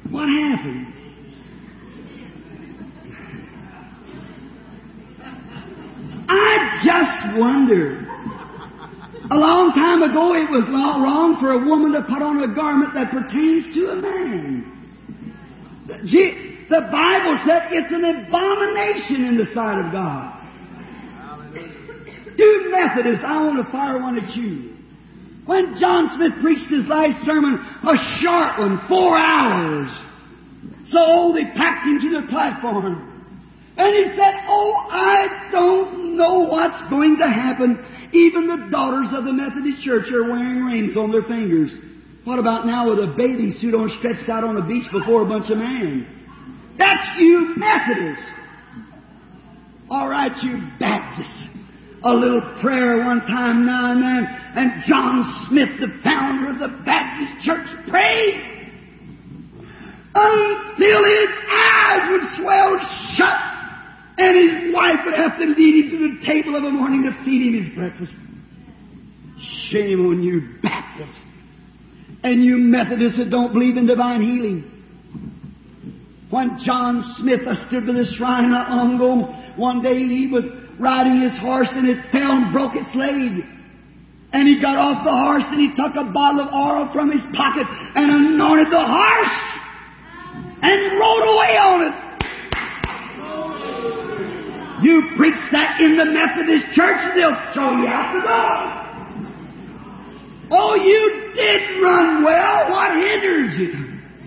What happened? I just wonder. A long time ago it was wrong for a woman to put on a garment that pertains to a man. The Bible said it's an abomination in the sight of God. You Methodists, I want to fire one at you. When John Smith preached his last sermon, a short one, 4 hours. So they packed him to the platform. And he said, oh, I don't know what's going to happen. Even the daughters of the Methodist Church are wearing rings on their fingers. What about now with a bathing suit on stretched out on the beach before a bunch of men? That's you Methodists. All right, you Baptists. A little prayer one time now and then, and John Smith, the founder of the Baptist Church, prayed until his eyes would swell shut, and his wife would have to lead him to the table of a morning to feed him his breakfast. Shame on you Baptists and you Methodists that don't believe in divine healing. When John Smith stood by the shrine not long ago, one day he was riding his horse and it fell and broke its leg. And he got off the horse and he took a bottle of oil from his pocket and anointed the horse and rode away on it. You preach that in the Methodist Church, they'll throw you out the door. Oh, you did run well. What hindered you?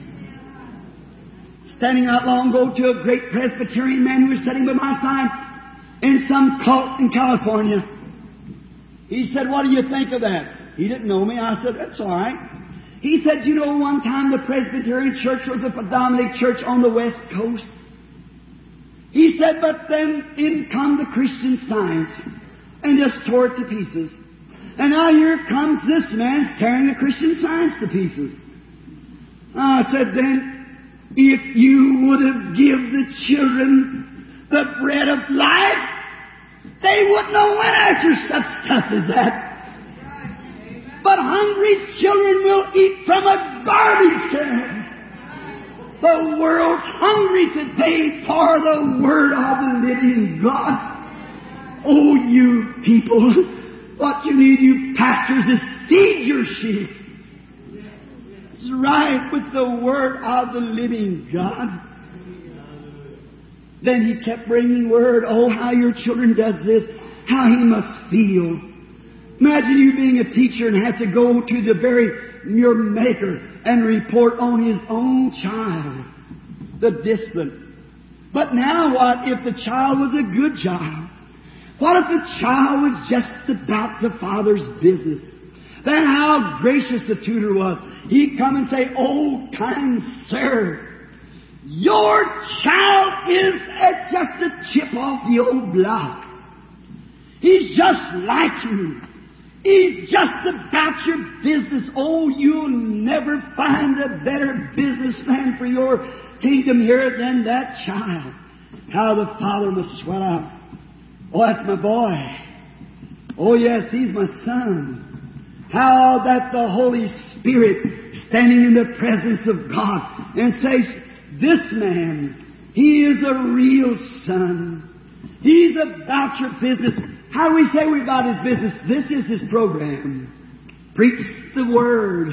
Standing not long ago to a great Presbyterian man who was sitting by my side in some cult in California. He said, what do you think of that? He didn't know me. I said, that's all right. He said, you know, one time the Presbyterian Church was a predominant church on the West Coast. He said, but then in come the Christian Science and just tore it to pieces. And now here comes this man tearing the Christian Science to pieces. I said, then, if you would have given the children the bread of life, they wouldn't have went after such stuff as that. But hungry children will eat from a garbage can. The world's hungry today for the Word of the living God. Oh, you people, what you need, you pastors, is feed your sheep. It's right with the Word of the living God. Then he kept bringing word. Oh, how your children does this. How he must feel. Imagine you being a teacher and have to go to your Maker and report on his own child. The discipline. But now what if the child was a good child? What if the child was just about the father's business? Then how gracious the tutor was. He'd come and say, oh, kind sir, your child is just a chip off the old block. He's just like you. He's just about your business. Oh, you'll never find a better businessman for your kingdom here than that child. How the father must swell out. Oh, that's my boy. Oh, yes, he's my son. How that the Holy Spirit, standing in the presence of God, and says, this man, he is a real son. He's about your business. How do we say we're about his business? This is his program. Preach the Word.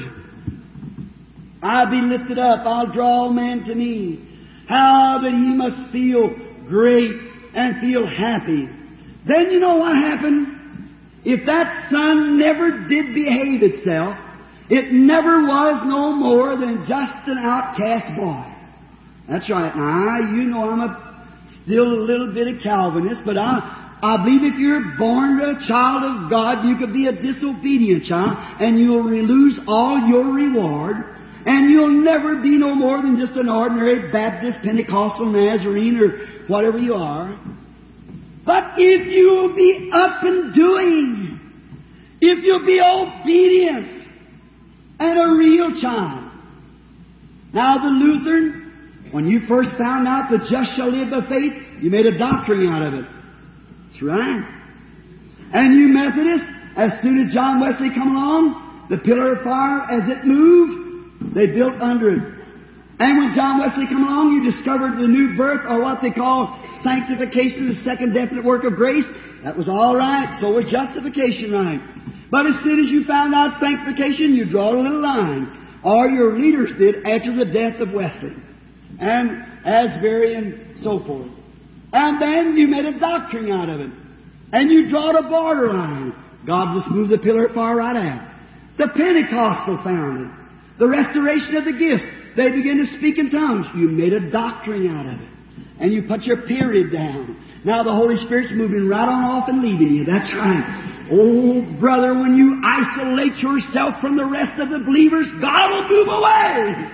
I'll be lifted up. I'll draw all men to me. How that he must feel great and feel happy. Then you know what happened? If that son never did behave itself, it never was no more than just an outcast boy. That's right. Now, you know I'm still a little bit of Calvinist, but I believe if you're born a child of God, you could be a disobedient child, and you'll lose all your reward, and you'll never be no more than just an ordinary Baptist, Pentecostal, Nazarene, or whatever you are. But if you'll be up and doing, if you'll be obedient, and a real child. Now the Lutheran, when you first found out the just shall live by faith, you made a doctrine out of it. That's right. And you Methodists, as soon as John Wesley come along, the pillar of fire, as it moved, they built under it. And when John Wesley come along, you discovered the new birth, or what they call sanctification, the second definite work of grace. That was all right. So was justification right. But as soon as you found out sanctification, you draw a little line. Or your leaders did after the death of Wesley and Asbury and so forth. And then you made a doctrine out of it. And you drawed a borderline. God just moved the pillar far right out. The Pentecostal found it. The restoration of the gifts. They began to speak in tongues. You made a doctrine out of it. And you put your period down. Now the Holy Spirit's moving right on off and leaving you. That's right. Oh, brother, when you isolate yourself from the rest of the believers, God will move away.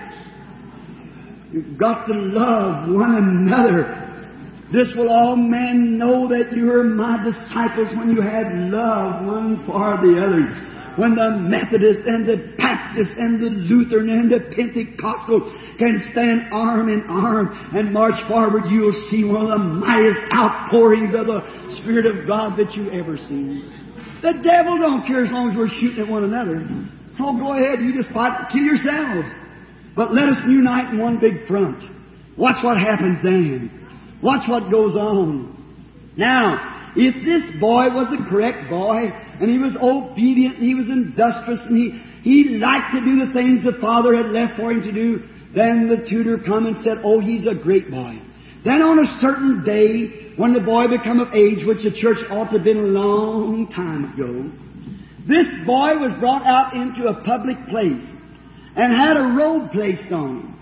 You've got to love one another. This will all men know that you are my disciples when you have love one for the other. When the Methodist and the Baptist and the Lutheran and the Pentecostal can stand arm in arm and march forward, you'll see one of the mightiest outpourings of the Spirit of God that you ever seen. The devil don't care as long as we're shooting at one another. Oh, go ahead, you just fight and kill yourselves. But let us unite in one big front. Watch what happens then. Watch what goes on. Now, if this boy was a correct boy, and he was obedient, and he was industrious, and he liked to do the things the father had left for him to do, then the tutor come and said, oh, he's a great boy. Then on a certain day, when the boy become of age, which the church ought to have been a long time ago, this boy was brought out into a public place and had a robe placed on him.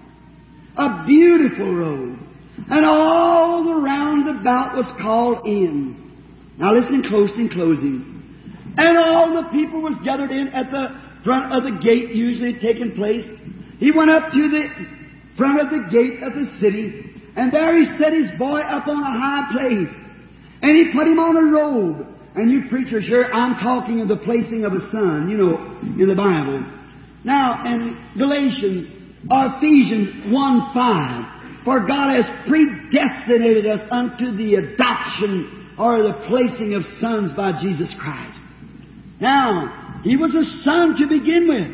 A beautiful robe. And all the roundabout was called in. Now listen close in closing. And all the people was gathered in at the front of the gate usually taking place. He went up to the front of the gate of the city, and there he set his boy up on a high place. And he put him on a robe. And you preachers here, I'm talking of the placing of a son, you know, in the Bible. Now, in Galatians or Ephesians 1:5, for God has predestinated us unto the adoption or the placing of sons by Jesus Christ. Now, he was a son to begin with.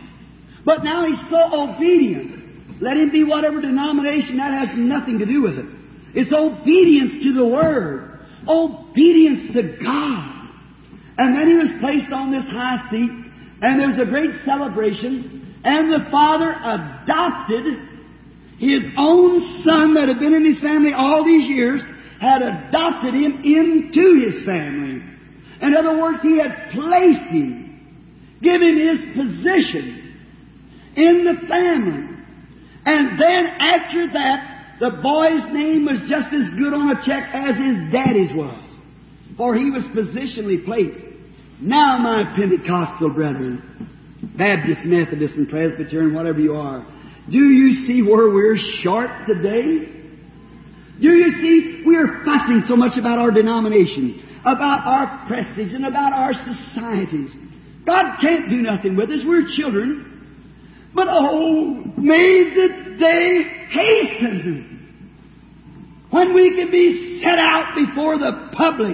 But now he's so obedient. Let him be whatever denomination, that has nothing to do with it. It's obedience to the Word. Obedience to God. And then he was placed on this high seat, and there was a great celebration, and the father adopted his own son that had been in his family all these years, had adopted him into his family. In other words, he had placed him, given his position in the family. And then after that, the boy's name was just as good on a check as his daddy's was. For he was positionally placed. Now, my Pentecostal brethren, Baptist, Methodist, and Presbyterian, whatever you are, do you see where we're short today? Do you see we're fussing so much about our denomination, about our prestige, and about our societies? God can't do nothing with us. We're children. But oh, may the day hasten when we can be set out before the public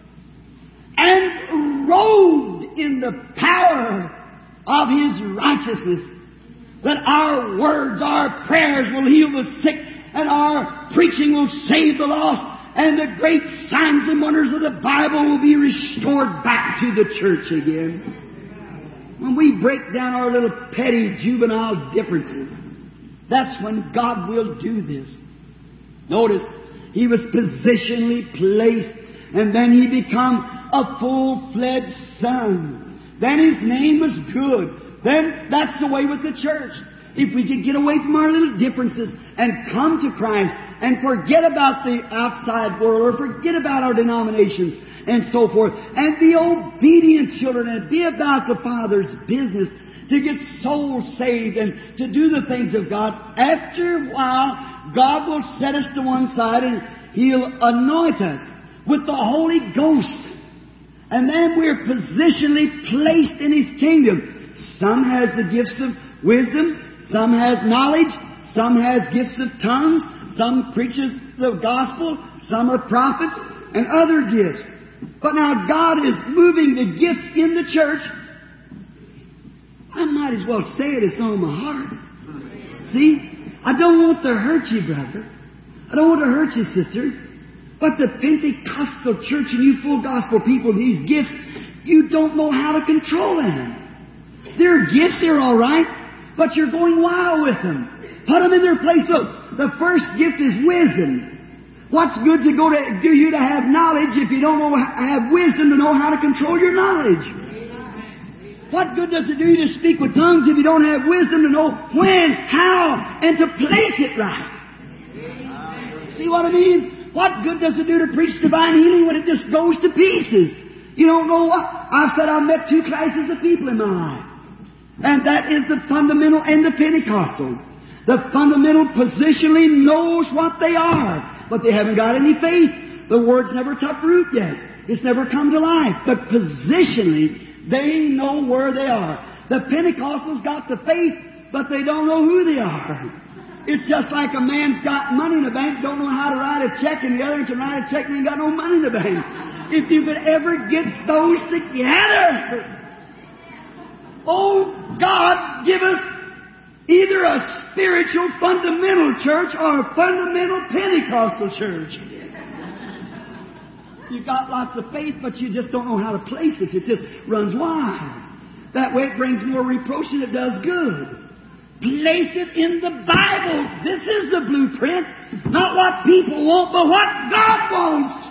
and robed in the power of His righteousness, that our words, our prayers will heal the sick, and our preaching will save the lost, and the great signs and wonders of the Bible will be restored back to the church again. When we break down our little petty juvenile differences, that's when God will do this. Notice, he was positionally placed, and then he become a full-fledged son. Then his name was good. Then that's the way with the church. If we could get away from our little differences and come to Christ and forget about the outside world or forget about our denominations and so forth, and be obedient children and be about the Father's business to get souls saved and to do the things of God, after a while, God will set us to one side and He'll anoint us with the Holy Ghost. And then we're positionally placed in His kingdom. Some has the gifts of wisdom, some has knowledge, some has gifts of tongues, some preaches the gospel, some are prophets, and other gifts. But now God is moving the gifts in the church. I might as well say it, it's on my heart. See? I don't want to hurt you, brother. I don't want to hurt you, sister. But the Pentecostal church and you full gospel people, these gifts, you don't know how to control them. They're gifts, they're all right, but you're going wild with them. Put them in their place. Look, the first gift is wisdom. What's good's it going to do you to have knowledge if you don't have wisdom to know how to control your knowledge? What good does it do you to speak with tongues if you don't have wisdom to know when, how, and to place it right? See what I mean? What good does it do to preach divine healing when it just goes to pieces? You don't know what? I've said I've met two classes of people in my life. And that is the fundamental and the Pentecostal. The fundamental positionally knows what they are, but they haven't got any faith. The Word's never took root yet. It's never come to life. But positionally, they know where they are. The Pentecostals got the faith, but they don't know who they are. It's just like a man's got money in the bank, don't know how to write a check, and the other can write a check and ain't got no money in the bank. If you could ever get those together, oh God, give us either a spiritual fundamental church or a fundamental Pentecostal church. You've got lots of faith, but you just don't know how to place it. It just runs wild. That way it brings more reproach than it does good. Place it in the Bible. This is the blueprint. Not what people want, but what God wants.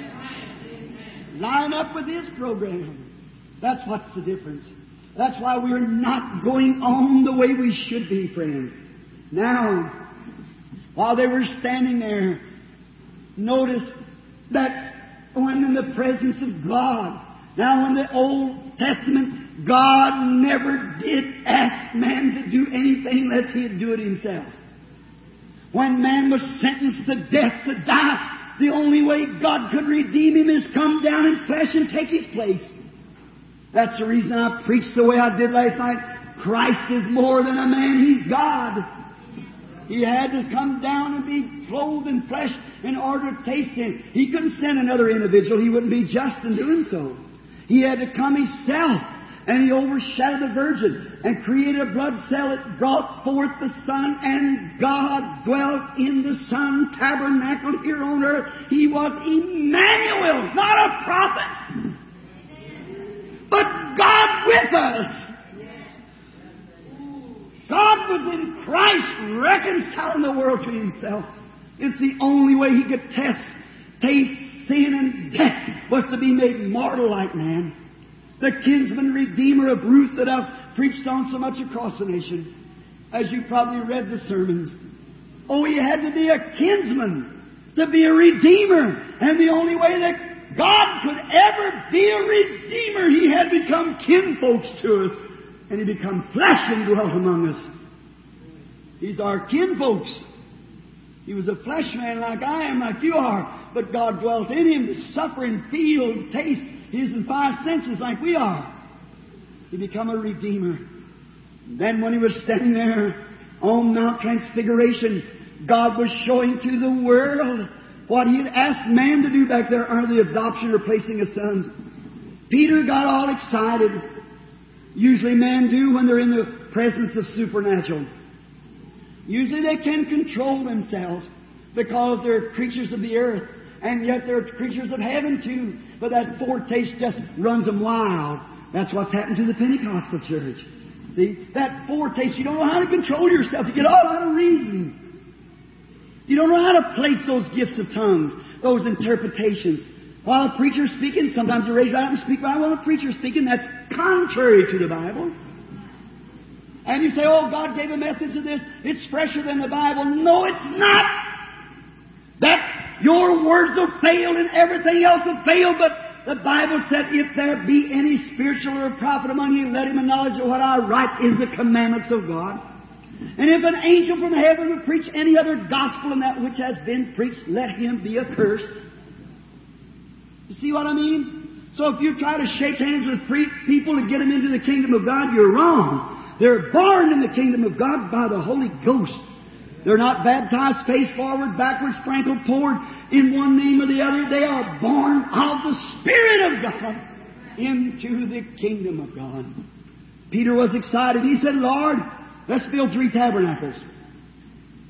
Line up with His program. That's what's the difference. That's why we're not going on the way we should be, friend. Now, while they were standing there, notice that when in the presence of God, now in the Old Testament, God never did ask man to do anything unless He'd do it Himself. When man was sentenced to death, to die, the only way God could redeem him is come down in flesh and take His place. That's the reason I preached the way I did last night. Christ is more than a man. He's God. He had to come down and be clothed in flesh in order to taste Him. He couldn't send another individual. He wouldn't be just in doing so. He had to come Himself. And He overshadowed the Virgin and created a blood cell that brought forth the Son, and God dwelt in the Son, tabernacled here on earth. He was Emmanuel, not a prophet, but God with us. God was in Christ reconciling the world to Himself. It's the only way He could taste sin and death was to be made mortal like man. The kinsman redeemer of Ruth that I've preached on so much across the nation. As you probably read the sermons. Oh, He had to be a kinsman to be a redeemer. And the only way that God could ever be a redeemer, He had become kinfolks to us. And He become flesh and dwelt among us. He's our kinfolks. He was a flesh man like I am, like you are. But God dwelt in Him to suffer and feel and taste His and five senses like we are. He become a redeemer. Then when He was standing there on Mount Transfiguration, God was showing to the world what He had asked man to do back there under the adoption or placing of sons. Peter got all excited. Usually men do when they're in the presence of supernatural. Usually they can control themselves because they're creatures of the earth. And yet they're creatures of heaven too. But that foretaste just runs them wild. That's what's happened to the Pentecostal church. See? That foretaste, you don't know how to control yourself. You get all out of reason. You don't know how to place those gifts of tongues, those interpretations. While a preacher's speaking, sometimes you raise right up and speak right while the preacher's speaking. That's contrary to the Bible. And you say, oh, God gave a message of this. It's fresher than the Bible. No, it's not. That your words will fail and everything else will fail, but the Bible said, if there be any spiritual or prophet among you, let him acknowledge that what I write is the commandments of God. And if an angel from heaven would preach any other gospel than that which has been preached, let him be accursed. You see what I mean? So if you try to shake hands with people to get them into the kingdom of God, you're wrong. They're born in the kingdom of God by the Holy Ghost. They're not baptized face forward, backwards, sprinkled, poured in one name or the other. They are born of the Spirit of God into the kingdom of God. Peter was excited. He said, Lord, let's build 3 tabernacles.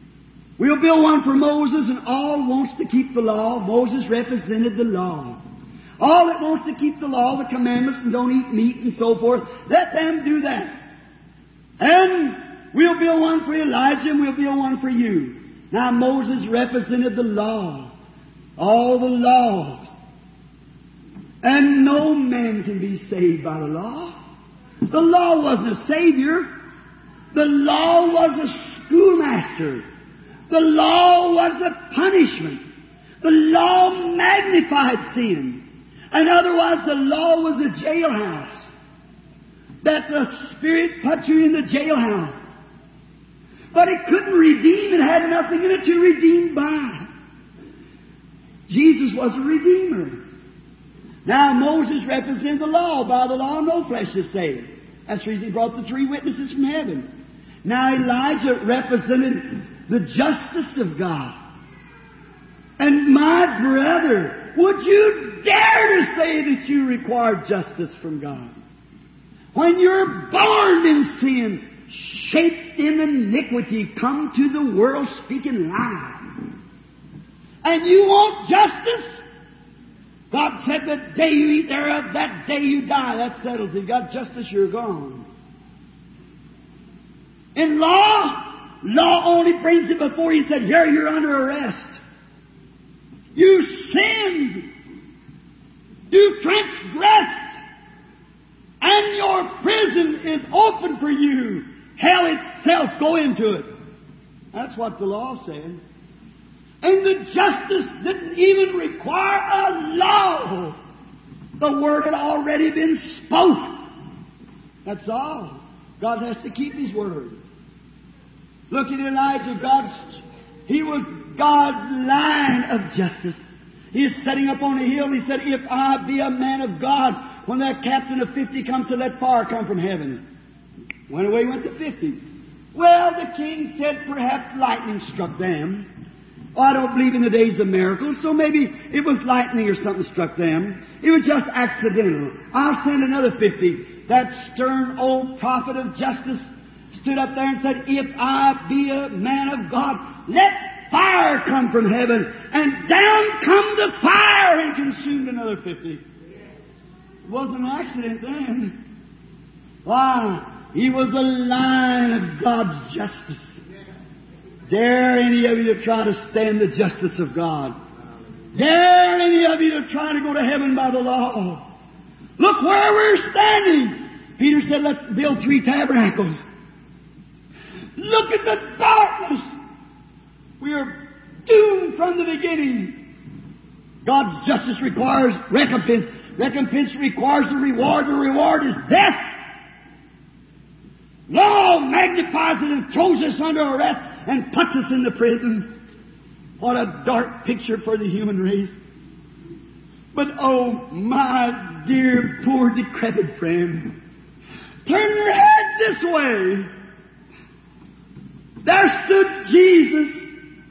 We'll build one for Moses, and all wants to keep the law. Moses represented the law. All that wants to keep the law, the commandments, and don't eat meat and so forth, let them do that. And we'll build one for Elijah, and we'll build one for you. Now Moses represented the law. All the laws. And no man can be saved by the law. The law wasn't a savior. The law was a schoolmaster. The law was a punishment. The law magnified sin. And otherwise the law was a jailhouse. That the Spirit put you in the jailhouse. But it couldn't redeem. It had nothing in it to redeem by. Jesus was a redeemer. Now Moses represented the law. By the law no flesh is saved. That's the reason he brought the 3 witnesses from heaven. Now Elijah represented the justice of God. And my brother, would you dare to say that you require justice from God? When you're born in sin, shaped in iniquity, come to the world speaking lies, and you want justice? God said, the day you eat thereof, that day you die. That settles it. You got justice, you're gone. In law only brings it before you said, here you're under arrest. You sinned. You transgressed. And your prison is open for you. Hell itself, go into it. That's what the law said. And the justice didn't even require a law. The word had already been spoke. That's all. God has to keep His word. Look at Elijah. He was God's line of justice. He is setting up on a hill. And he said, if I be a man of God, when that captain of 50 comes to let fire come from heaven. Went away, went to 50. Well, the king said perhaps lightning struck them. Oh, I don't believe in the days of miracles, so maybe it was lightning or something struck them. It was just accidental. I'll send another 50. That stern old prophet of justice stood up there and said, if I be a man of God, let fire come from heaven. And down come the fire and consumed another 50. It wasn't an accident then. Why? He was a line of God's justice. Dare any of you to try to stand the justice of God? Dare any of you to try to go to heaven by the law? Look where we're standing. Peter said, let's build 3 tabernacles. Look at the darkness. We are doomed from the beginning. God's justice requires recompense. Recompense requires a reward. The reward is death. Law magnifies it and throws us under arrest and puts us in the prison. What a dark picture for the human race. But oh, my dear, poor, decrepit friend, turn your head this way. There stood Jesus.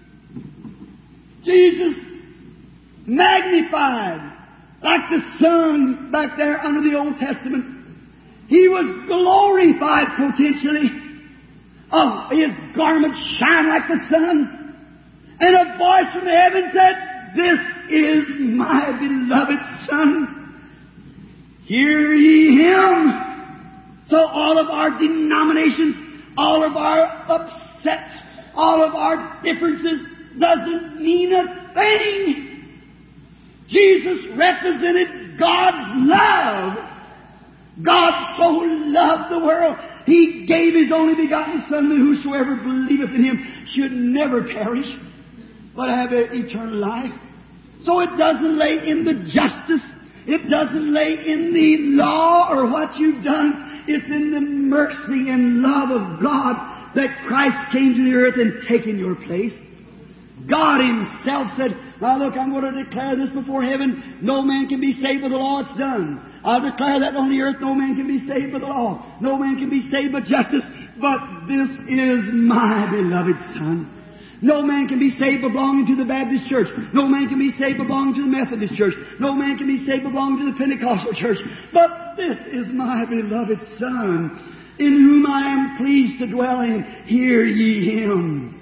Jesus magnified like the sun back there under the Old Testament. He was glorified potentially. Oh, His garments shine like the sun. And a voice from heaven said, this is my beloved Son. Hear ye Him. So all of our denominations, all of our upsets, all of our differences doesn't mean a thing. Jesus represented God's love. God so loved the world, He gave His only begotten Son, that whosoever believeth in Him should never perish, but have eternal life. So it doesn't lay in the justice. It doesn't lay in the law or what you've done. It's in the mercy and love of God that Christ came to the earth and taken your place. God Himself said, now look, I'm going to declare this before heaven. No man can be saved by the law. It's done. I'll declare that on the earth. No man can be saved by the law. No man can be saved by justice. But this is my beloved Son. No man can be saved belonging to the Baptist church. No man can be saved belonging to the Methodist church. No man can be saved belonging to the Pentecostal church. But this is my beloved Son, in whom I am pleased to dwell in. Hear ye Him.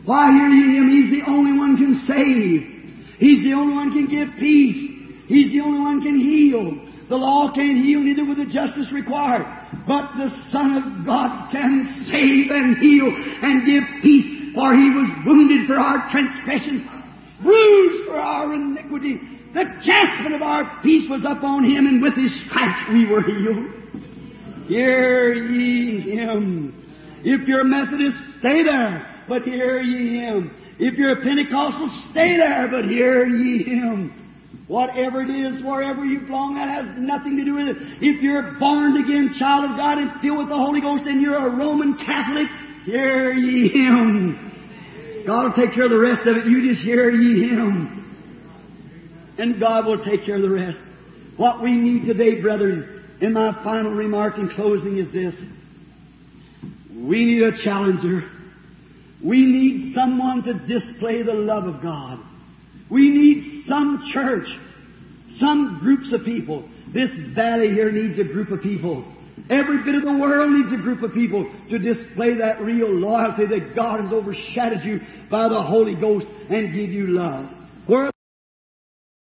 Why, hear ye Him? He's the only one can save. He's the only one can give peace. He's the only one can heal. The law can't heal, neither will the justice required. But the Son of God can save and heal and give peace. For He was wounded for our transgressions, bruised for our iniquity. The chastisement of our peace was upon Him, and with His stripes we were healed. Hear ye Him. If you're a Methodist, stay there, but hear ye Him. If you're a Pentecostal, stay there, but hear ye Him. Whatever it is, wherever you belong, that has nothing to do with it. If you're a born-again child of God and filled with the Holy Ghost and you're a Roman Catholic, hear ye Him. God will take care of the rest of it. You just hear ye Him. And God will take care of the rest. What we need today, brethren, in my final remark in closing is this. We need a challenger. We need someone to display the love of God. We need some church, some groups of people. This valley here needs a group of people. Every bit of the world needs a group of people to display that real loyalty that God has overshadowed you by the Holy Ghost and give you love.